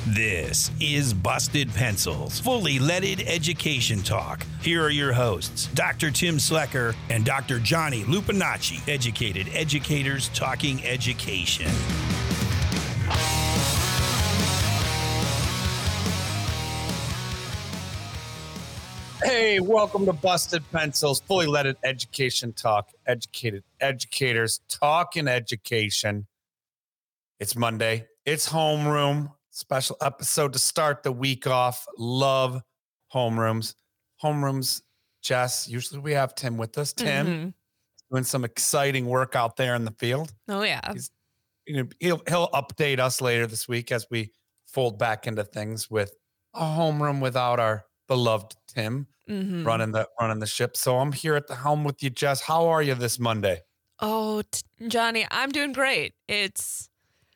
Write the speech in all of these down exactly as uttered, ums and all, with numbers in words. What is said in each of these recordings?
This is Busted Pencils, fully leaded education talk. Here are your hosts, Doctor Tim Slecker and Doctor Johnny Lupinacci, educated educators talking education. Hey, welcome to Busted Pencils, fully leaded education talk, educated educators talking education. It's Monday. It's homeroom. Special episode to start the week off. Love homerooms. Homerooms, Jess. Usually we have Tim with us. Tim Mm-hmm. doing some exciting work out there in the field. Oh, yeah. He's, you know, he'll, he'll update us later this week as we fold back into things with a homeroom without our beloved Tim Mm-hmm. running the running the ship. So I'm here at the helm with you, Jess. How are you this Monday? Oh, t- Johnny, I'm doing great. It's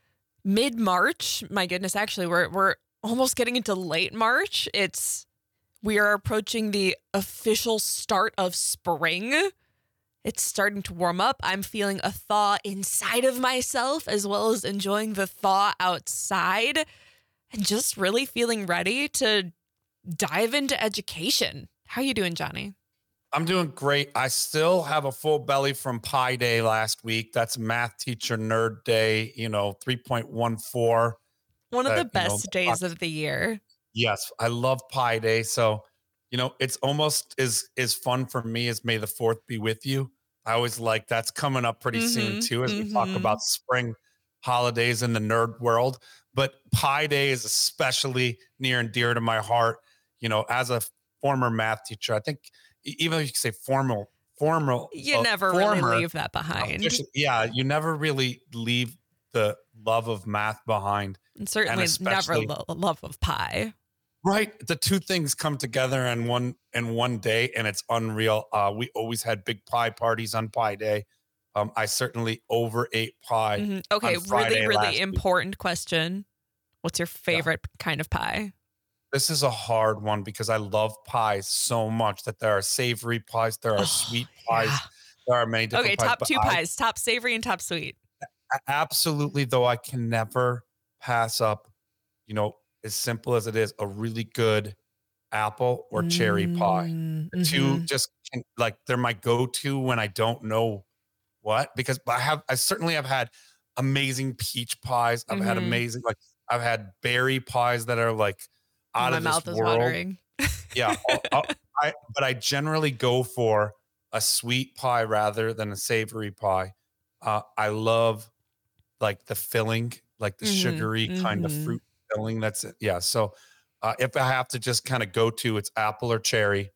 mid-March. My goodness, actually, we're we're almost getting into late March. It's we are approaching the official start of spring. It's starting to warm up. I'm feeling a thaw inside of myself as well as enjoying the thaw outside and just really feeling ready to dive into education. How you doing, Johnny? I'm doing great. I still have a full belly from Pi Day last week. That's Math Teacher Nerd Day, you know, three point one four. One of uh, the you best know, days of the year. Yes, I love Pi Day. So, you know, it's almost as, as fun for me as May the fourth be with you. I always like that's coming up pretty Mm-hmm, soon too, as mm-hmm. we talk about spring holidays in the nerd world. But Pi Day is especially near and dear to my heart. You know, as a former math teacher, I think even if you say formal, formal, You uh, never former, really leave that behind. official- yeah, you never really leave the love of math behind. And certainly and never especially- lo- love of pie. Right. The two things come together in one in one day, and it's unreal. Uh, we always had big pie parties on Pi Day. Um, I certainly overate pie. Mhm. Okay, on Friday really, last really week. important question. What's your favorite kind of pie? This is a hard one because I love pies so much that there are savory pies, there are Oh, sweet pies, yeah. there are many different Okay, pies. top but two I- pies, top savory and top sweet. Absolutely, though, I can never pass up, you know, as simple as it is, a really good apple or cherry pie. Mm, The two mhm. just can, like, they're my go-to when I don't know what, because I have, I certainly have had amazing peach pies. I've had Mhm. amazing, like, I've had berry pies that are like out My of this mouth is world. watering. Yeah, I'll- I'll- I, but I generally go for a sweet pie rather than a savory pie. Uh, I love like the filling, like the Mhm, sugary kind of mhm. fruit filling. That's it. Yeah. So uh, if I have to just kind of go to, it's apple or cherry,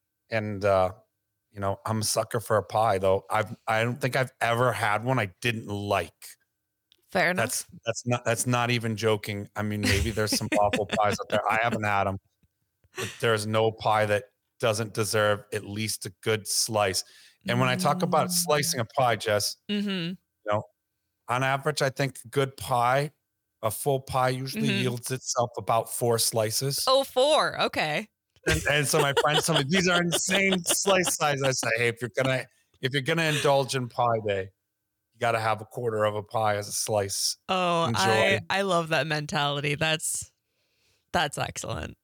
and uh, you know, I'm a sucker for a pie. Though I've I don't think I've ever had one I didn't like. Fair enough. That's that's not that's not even joking. I mean, maybe there's some awful pies out there. I haven't had them. But there's no pie that doesn't deserve at least a good slice. And when I talk about slicing a pie, Jess, Mm-hmm. you know, on average, I think a good pie, a full pie usually Mhm. yields itself about four slices. Oh, four. Okay. And, and so my friends tell me these are insane slice sizes. I say, hey, if you're gonna if you're gonna indulge in Pie Day, you got to have a quarter of a pie as a slice. Oh, Enjoy. I I love that mentality. That's that's excellent.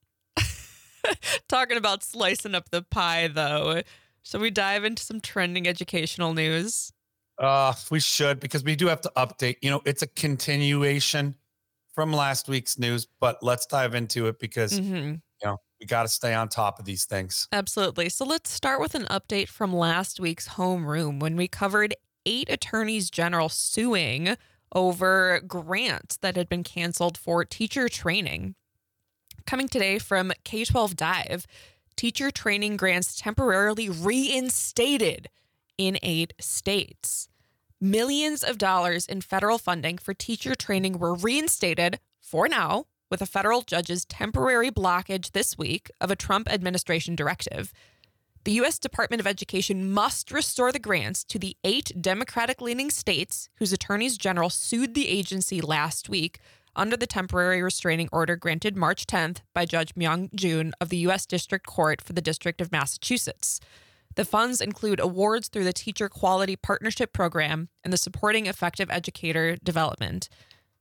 Talking about slicing up the pie, though. Shall we dive into some trending educational news? Uh, we should, because we do have to update. You know, it's a continuation from last week's news, but let's dive into it because, Mm-hmm. you know, we got to stay on top of these things. Absolutely. So let's start with an update from last week's homeroom when we covered eight attorneys general suing over grants that had been canceled for teacher training. Coming today from K twelve Dive, teacher training grants temporarily reinstated in eight states. Millions of dollars in federal funding for teacher training were reinstated for now, with a federal judge's temporary blockage this week of a Trump administration directive. The U S Department of Education must restore the grants to the eight Democratic-leaning states whose attorneys general sued the agency last week under the temporary restraining order granted March tenth by Judge Myung Jun of the U S District Court for the District of Massachusetts. The funds include awards through the Teacher Quality Partnership Program and the Supporting Effective Educator Development.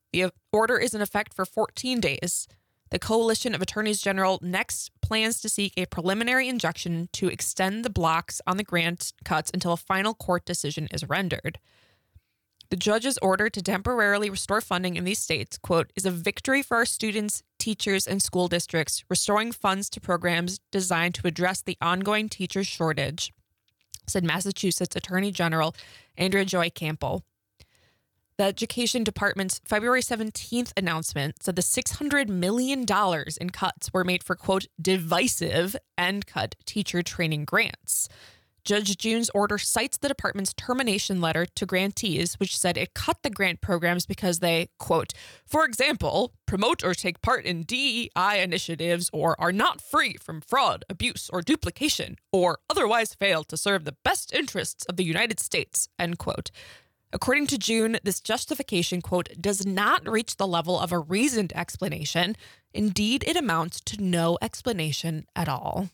The order is in effect for fourteen days. The Coalition of Attorneys General next plans to seek a preliminary injunction to extend the blocks on the grant cuts until a final court decision is rendered. The judge's order to temporarily restore funding in these states, quote, is a victory for our students, teachers, and school districts, restoring funds to programs designed to address the ongoing teacher shortage, said Massachusetts Attorney General Andrea Joy Campbell. The Education Department's February seventeenth announcement said the six hundred million dollars in cuts were made for, quote, divisive end-cut teacher training grants. Judge June's order cites the department's termination letter to grantees, which said it cut the grant programs because they, quote, for example, promote or take part in D E I initiatives or are not free from fraud, abuse, or duplication, or otherwise fail to serve the best interests of the United States, end quote. According to June, this justification, quote, does not reach the level of a reasoned explanation. Indeed, it amounts to no explanation at all.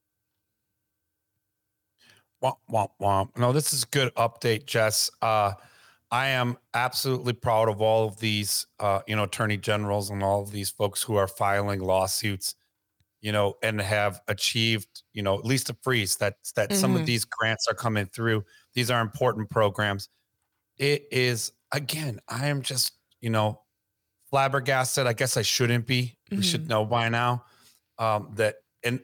Womp, womp, womp. No, this is a good update, Jess. Uh, I am absolutely proud of all of these, uh, you know, attorney generals and all of these folks who are filing lawsuits, you know, and have achieved, you know, at least a freeze that, that mm-hmm. some of these grants are coming through. These are important programs. It is, again, I am just, you know, flabbergasted. I guess I shouldn't be. Mm-hmm. We should know by now um, that, and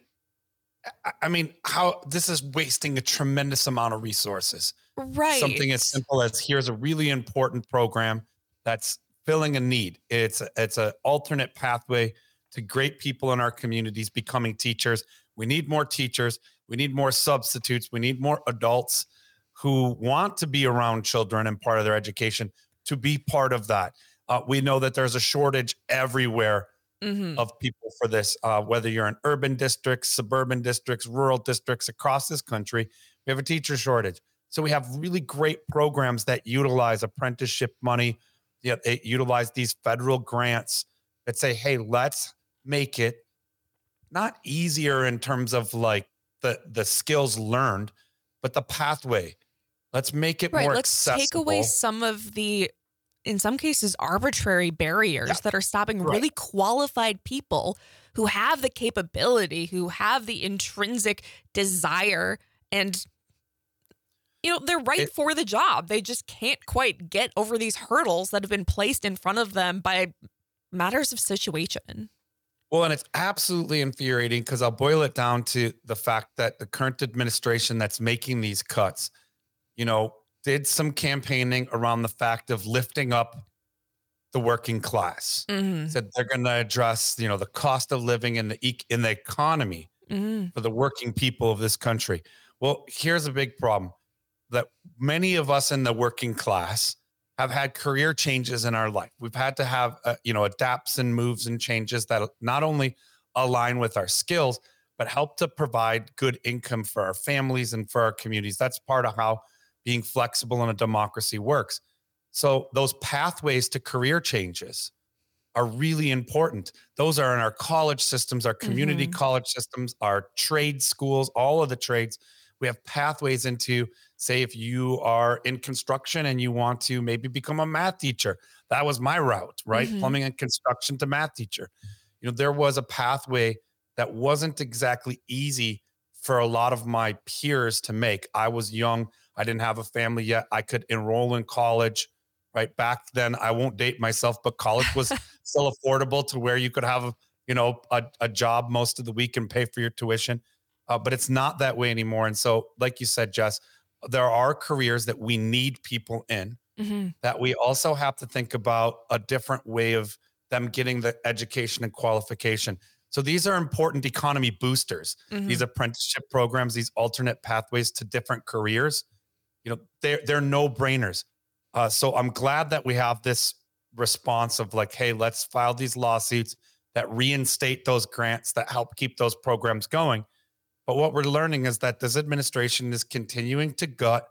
I mean, how this is wasting a tremendous amount of resources. Right. Something as simple as here's a really important program that's filling a need. It's a, it's an alternate pathway to great people in our communities becoming teachers. We need more teachers. We need more substitutes. We need more adults who want to be around children and part of their education to be part of that. Uh, we know that there's a shortage everywhere mm-hmm. of people for this, uh, whether you're in urban districts, suburban districts, rural districts across this country, we have a teacher shortage. So we have really great programs that utilize apprenticeship money, yeah, they utilize these federal grants that say, hey, let's make it not easier in terms of like the, the skills learned, but the pathway. Let's make it right, more let's accessible. Take away some of the, in some cases, arbitrary barriers yeah. that are stopping right. really qualified people who have the capability, who have the intrinsic desire, and, you know, they're right it, for the job. They just can't quite get over these hurdles that have been placed in front of them by matters of situation. Well, and it's absolutely infuriating because I'll boil it down to the fact that the current administration that's making these cuts, you know, did some campaigning around the fact of lifting up the working class. Mm-hmm. Said they're going to address, you know, the cost of living in the e- in the economy mm-hmm. for the working people of this country. Well, here's a big problem that many of us in the working class have had career changes in our life. We've had to have, uh, you know, adapts and moves and changes that not only align with our skills, but help to provide good income for our families and for our communities. That's part of how being flexible in a democracy works. So those pathways to career changes are really important. Those are in our college systems, our community mm-hmm. college systems, our trade schools, all of the trades. We have pathways into, say, if you are in construction and you want to maybe become a math teacher. That was my route, right? Mm-hmm. Plumbing and construction to math teacher. You know, there was a pathway that wasn't exactly easy for a lot of my peers to make. I was young. I didn't have a family yet. I could enroll in college, right? Back then, I won't date myself, but college was still affordable to where you could have, you know, a, a job most of the week and pay for your tuition. Uh, but it's not that way anymore. And so, like you said, Jess, there are careers that we need people in mm-hmm. that we also have to think about a different way of them getting the education and qualification. So these are important economy boosters. Mm-hmm. These apprenticeship programs, these alternate pathways to different careers, you know, they're, they're no-brainers. Uh, so I'm glad that we have this response of like, hey, let's file these lawsuits that reinstate those grants that help keep those programs going. But what we're learning is that this administration is continuing to gut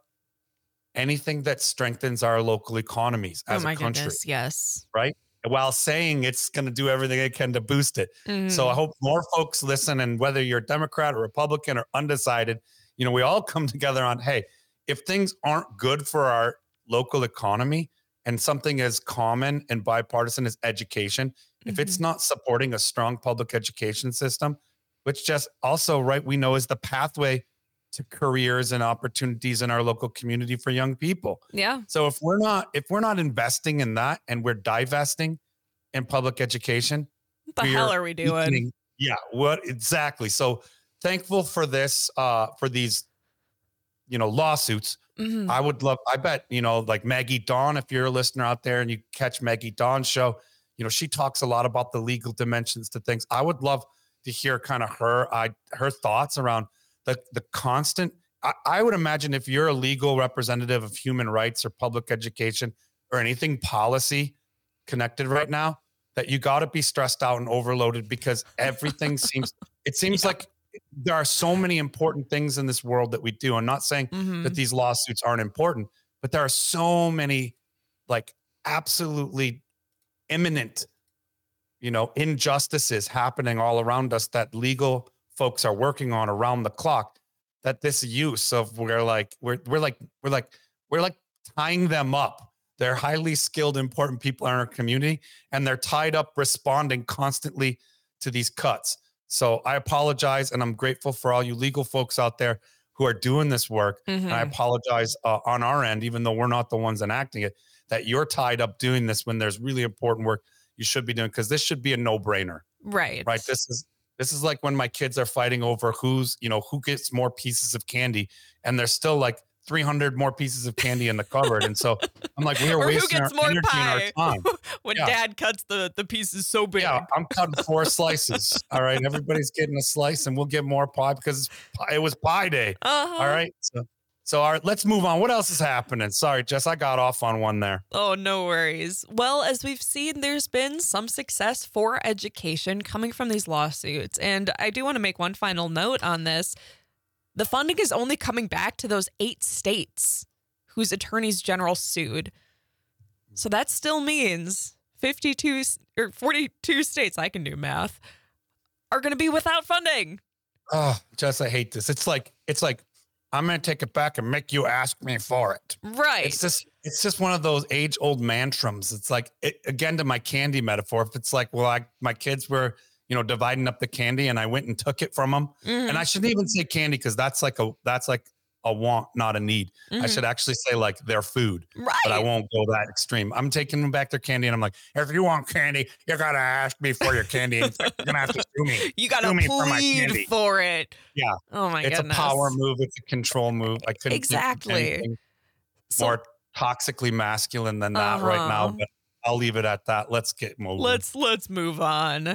anything that strengthens our local economies as oh my a country. Goodness, yes. Right? While saying it's going to do everything it can to boost it. Mm. So I hope more folks listen, and whether you're Democrat or Republican or undecided, you know, we all come together on, hey, if things aren't good for our local economy, and something as common and bipartisan as education, if it's Mhm. not supporting a strong public education system, which just also, right, we know is the pathway to careers and opportunities in our local community for young people. Yeah. So if we're not if we're not investing in that and we're divesting in public education, What the we hell are are we doing? weakening- Yeah, what exactly? So thankful for this, uh, for these, you know, lawsuits. Mhm. I would love, I bet, you know, like Maggie Dawn, if you're a listener out there and you catch Maggie Dawn's show, you know, she talks a lot about the legal dimensions to things. I would love to hear kind of her, I, her thoughts around the, the constant, I, I would imagine if you're a legal representative of human rights or public education or anything policy connected right now, that you got to be stressed out and overloaded because everything seems, it seems Yeah. like there are so many important things in this world that we do. I'm not saying Mhm. that these lawsuits aren't important, but there are so many like absolutely imminent, you know, injustices happening all around us that legal folks are working on around the clock, that this use of we're like, we're, we're like, we're like, we're like tying them up. They're highly skilled, important people in our community, and they're tied up responding constantly to these cuts. So I apologize, and I'm grateful for all you legal folks out there who are doing this work. And I Mhm. apologize uh, on our end, even though we're not the ones enacting it, that you're tied up doing this when there's really important work you should be doing, because this should be a no-brainer, Right. right? This is this is like when my kids are fighting over who's, you know, who gets more pieces of candy, and there's still like three hundred more pieces of candy in the cupboard. And so I'm like, we are Or who wasting our gets more energy pie? and our time. When Yeah. dad cuts the, the pieces so big. Yeah, I'm cutting four slices. All right, everybody's getting a slice, and we'll get more pie because it's pie, it was pie day. Uh-huh. All right, so so all right, let's move on. What else is happening? Sorry, Jess, I got off on one there. Oh, no worries. Well, as we've seen, there's been some success for education coming from these lawsuits. And I do want to make one final note on this. The funding is only coming back to those eight states whose attorneys general sued. So that still means fifty-two s- or forty-two states, I can do math, are going to be without funding. Oh, Jess, I hate this. It's like it's like I'm going to take it back and make you ask me for it. Right. It's just it's just one of those age old mantrams. It's like it, again to my candy metaphor. If it's like, well, I my kids were, you know, dividing up the candy and I went and took it from them, Mhm. and I shouldn't even say candy because that's like a that's like a want, not a need. I Mhm. should actually say like their food, Right. but I won't go that extreme. I'm taking them back their candy, and I'm like, if you want candy, you gotta ask me for your candy. It's like, you're gonna have to sue me. You got to Sue me for my candy. plead for it. Yeah. Oh, my It's goodness. a power move. It's a control move. I couldn't think of Exactly. anything So more toxically masculine than that right now, Uh-huh. but I'll leave it at that. Let's get moving. Let's let's move on.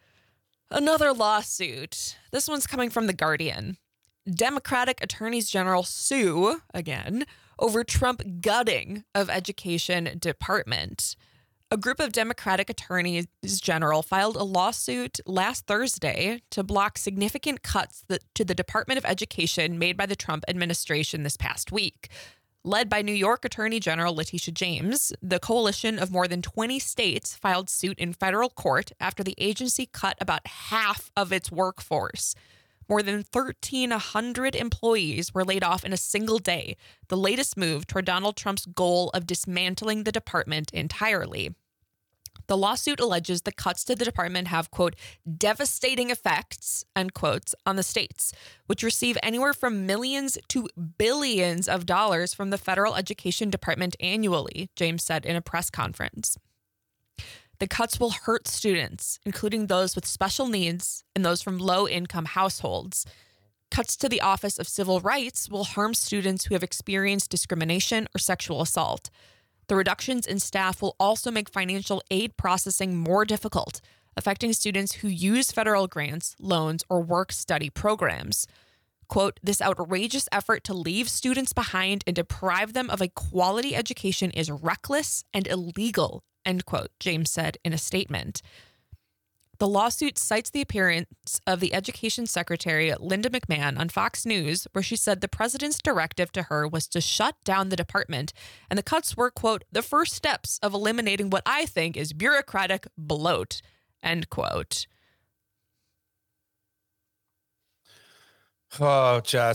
Another lawsuit. This one's coming from The Guardian. Democratic attorneys general sue again over Trump gutting of education department. A group of Democratic attorneys general filed a lawsuit last Thursday to block significant cuts that, to the Department of Education made by the Trump administration this past week. Led by New York Attorney General Letitia James, the coalition of more than twenty states filed suit in federal court after the agency cut about half of its workforce. More than thirteen hundred employees were laid off in a single day, the latest move toward Donald Trump's goal of dismantling the department entirely. The lawsuit alleges the cuts to the department have, quote, devastating effects, end quotes, on the states, which receive anywhere from millions to billions of dollars from the federal education department annually, James said in a press conference. The cuts will hurt students, including those with special needs and those from low-income households. Cuts to the Office of Civil Rights will harm students who have experienced discrimination or sexual assault. The reductions in staff will also make financial aid processing more difficult, affecting students who use federal grants, loans, or work-study programs. Quote, this outrageous effort to leave students behind and deprive them of a quality education is reckless and illegal, end quote, James said in a statement. The lawsuit cites the appearance of the Education Secretary, Linda McMahon, on Fox News, where she said the president's directive to her was to shut down the department, and the cuts were, quote, the first steps of eliminating what I think is bureaucratic bloat, end quote. Oh, Jess,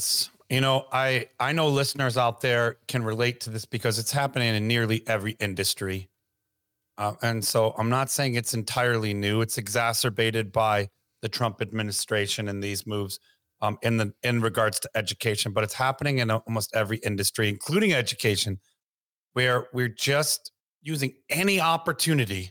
You know, I I know listeners out there can relate to this because it's happening in nearly every industry. Uh, and so I'm not saying it's entirely new. It's exacerbated by the Trump administration and these moves um, in the in regards to education, but it's happening in almost every industry, including education, where we're just using any opportunity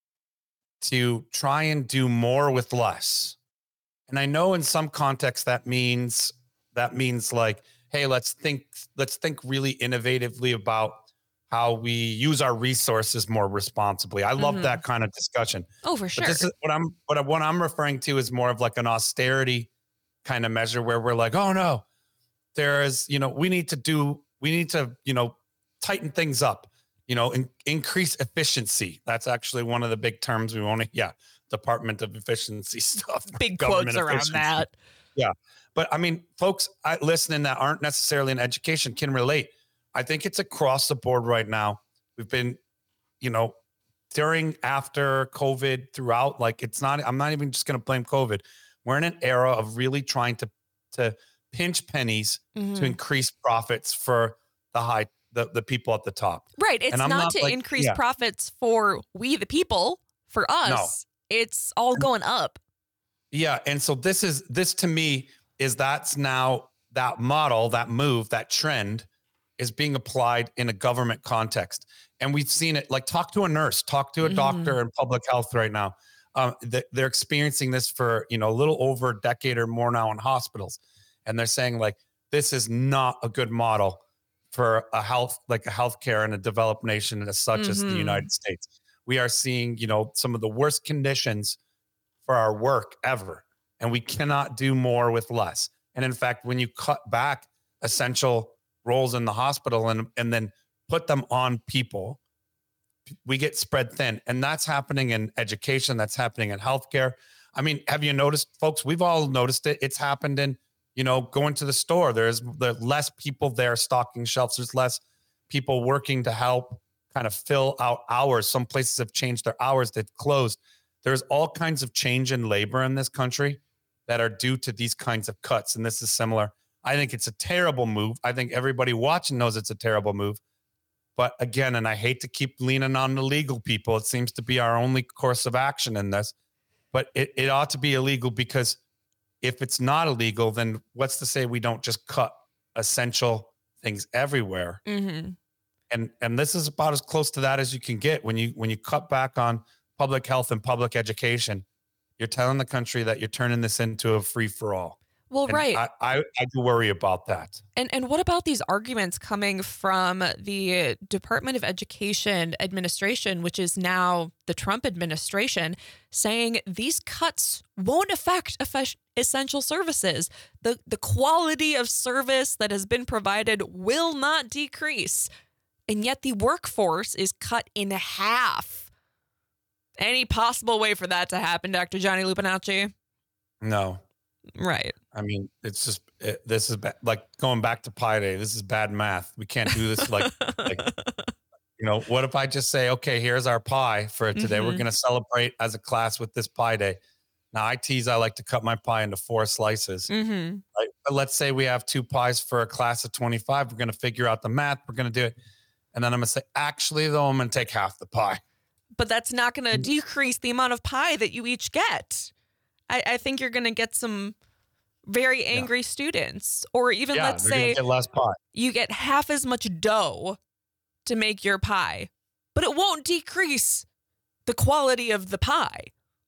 to try and do more with less. And I know in some contexts that means that means like, hey, let's think let's think really innovatively about how we use our resources more responsibly. I love Mhm. that kind of discussion. Oh, for But sure. this is what I'm what, I, what I'm referring to is more of like an austerity kind of measure where we're like, oh no, there is, you know, we need to do, we need to, you know, tighten things up, you know, in, increase efficiency. That's actually one of the big terms we want to, yeah, Department of Efficiency stuff. Big government quotes around efficiency. that. Yeah. But I mean, folks I, listening that aren't necessarily in education can relate. I think it's across the board right now. We've been, you know, during, after COVID, throughout, like it's not, I'm not even just going to blame COVID. We're in an era of really trying to, to pinch pennies Mhm. to increase profits for the high, the, the people at the top. Right. It's And I'm not, not to like- increase yeah. profits for we, the people, for us. It's all going up. Yeah. And so this is, this to me is that's now that model, that move, that trend is being applied in a government context. And we've seen it, like talk to a nurse, talk to a Mhm. doctor in public health right now. Um, th- they're experiencing this for, you know, a little over a decade or more now in hospitals. And they're saying like, this is not a good model for a health, like a healthcare in a developed nation as such as the Mhm. United States. We are seeing, you know, some of the worst conditions for our work ever. And we cannot do more with less. And in fact, when you cut back essential roles in the hospital and, and then put them on people, we get spread thin. And that's happening in education. That's happening in healthcare. I mean, have you noticed, folks, we've all noticed it. It's happened in, you know, going to the store. There's there's less people there stocking shelves. There's less people working to help kind of fill out hours. Some places have changed their hours. They've closed. There's all kinds of change in labor in this country that are due to these kinds of cuts. And this is similar. I think it's a terrible move. I think everybody watching knows it's a terrible move. But again, and I hate to keep leaning on the legal people, it seems to be our only course of action in this. But it, it ought to be illegal, because if it's not illegal, then what's to say we don't just cut essential things everywhere? Mhm. And and this is about as close to that as you can get when you when you cut back on public health and public education. You're telling the country that you're turning this into a free for all. Well, And right. I, I I do worry about that. And and what about these arguments coming from the Department of Education administration, which is now the Trump administration, saying these cuts won't affect effe- essential services. The the quality of service that has been provided will not decrease. And yet the workforce is cut in half. Any possible way for that to happen, Doctor Johnny Lupinacci? No, Right. I mean, it's just it, this is ba- like going back to Pi Day. This is bad math. We can't do this like like you know. What if I just say, okay, here's our pie for today. We're Mhm. going to celebrate as a class with this Pi Day. Now I tease. I like to cut my pie into four slices. Mm-hmm. Right? But let's say we have two pies for a class of twenty-five. We're going to figure out the math. We're going to do it, and then I'm going to say, actually, though, I'm going to take half the pie. But that's not going to Mm. decrease the amount of pie that you each get. I, I think you're going to get some very angry students. Or even, Yeah, let's they're gonna say, get less pie. you get half as much dough to make your pie, but it won't decrease the quality of the pie.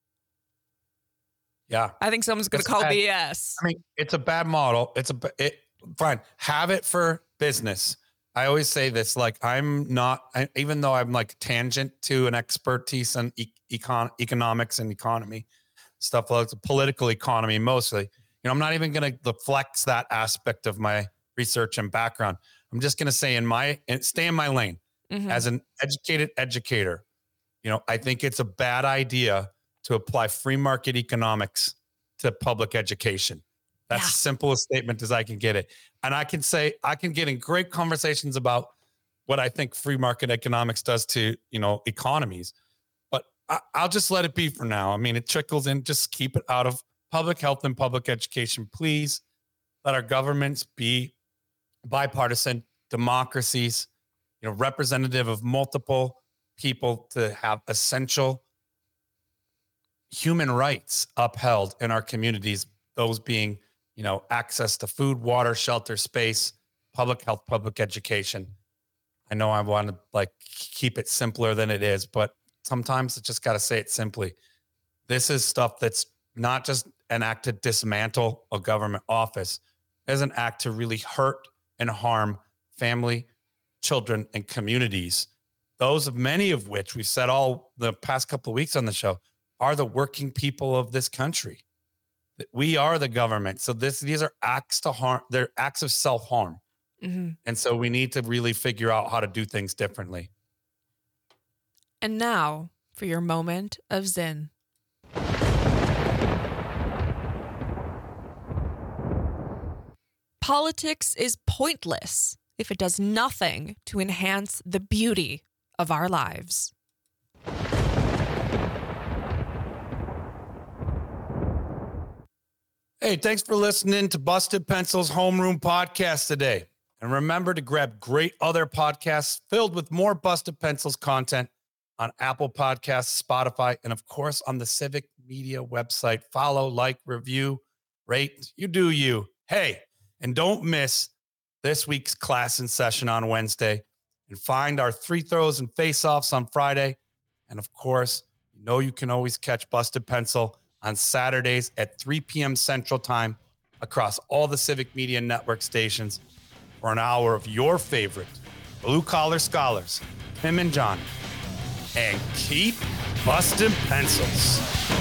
Yeah. I think someone's going to It's call bad. B S. I mean, it's a bad model. It's a ba- it fine. Have it for business. I always say this, like I'm not, I, even though I'm like tangent to an expertise in e- econ, economics and economy stuff, like the political economy mostly. You know, I'm not even going to flex that aspect of my research and background. I'm just going to say in my and stay in my lane Mhm. as an educated educator. You know, I think it's a bad idea to apply free market economics to public education. That's Yeah. as simple a statement as I can get it. And I can say, I can get in great conversations about what I think free market economics does to, you know, economies, but I, I'll just let it be for now. I mean, it trickles in, just keep it out of public health and public education, please. Let our governments be bipartisan democracies, you know, representative of multiple people to have essential human rights upheld in our communities, those being, you know, access to food, water, shelter, space, public health, public education. I know I want to like keep it simpler than it is, but sometimes I just got to say it simply. This is stuff that's not just an act to dismantle a government office. It's an act to really hurt and harm family, children, and communities. Those of many of which we've said all the past couple of weeks on the show are the working people of this country. We are the government. So this, these are acts to harm. They're acts of self-harm. Mm-hmm. And so we need to really figure out how to do things differently. And now for your moment of Zen. Politics is pointless if it does nothing to enhance the beauty of our lives. Hey, thanks for listening to Busted Pencil's Homeroom Podcast today. And remember to grab great other podcasts filled with more Busted Pencils content on Apple Podcasts, Spotify, and of course on the Civic Media website. Follow, like, review, rate. You do you. Hey, and don't miss this week's class in session on Wednesday, and find our three throws and face-offs on Friday. And of course, you know you can always catch Busted Pencil on Saturdays at three p.m. Central Time across all the Civic Media Network stations for an hour of your favorite blue-collar scholars, Tim and Johnny. And keep busting pencils.